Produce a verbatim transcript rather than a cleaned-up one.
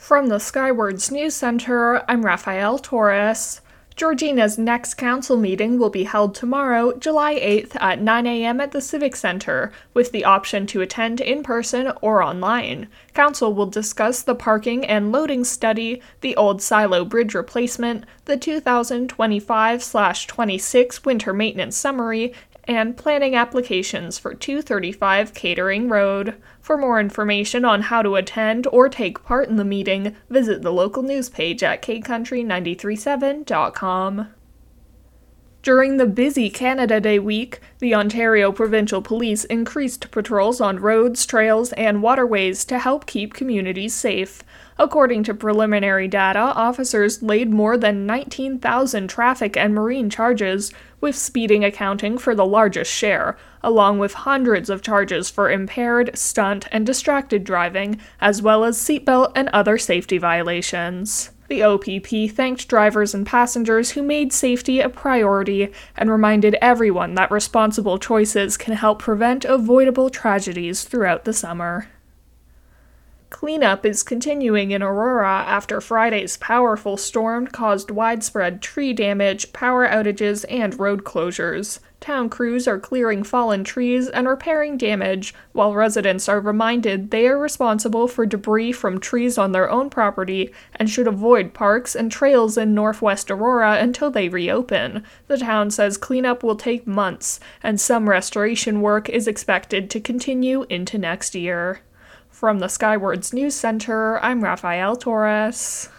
From the Skywards News Center, I'm Rafael Torres. Georgina's next council meeting will be held tomorrow, July eighth at nine a.m. at the Civic Center, with the option to attend in person or online. Council will discuss the parking and loading study, the old silo bridge replacement, the two thousand twenty-five twenty-six winter maintenance summary, and planning applications for two thirty-five Catering Road. For more information on how to attend or take part in the meeting, visit the local news page at k country nine three seven dot com. During the busy Canada Day week, the Ontario Provincial Police increased patrols on roads, trails, and waterways to help keep communities safe. According to preliminary data, officers laid more than nineteen thousand traffic and marine charges, with speeding accounting for the largest share, along with hundreds of charges for impaired, stunt, and distracted driving, as well as seatbelt and other safety violations. The O P P thanked drivers and passengers who made safety a priority and reminded everyone that responsible choices can help prevent avoidable tragedies throughout the summer. Cleanup is continuing in Aurora after Friday's powerful storm caused widespread tree damage, power outages, and road closures. Town crews are clearing fallen trees and repairing damage, while residents are reminded they are responsible for debris from trees on their own property and should avoid parks and trails in northwest Aurora until they reopen. The town says cleanup will take months, and some restoration work is expected to continue into next year. From the Skywards News Center, I'm Rafael Torres.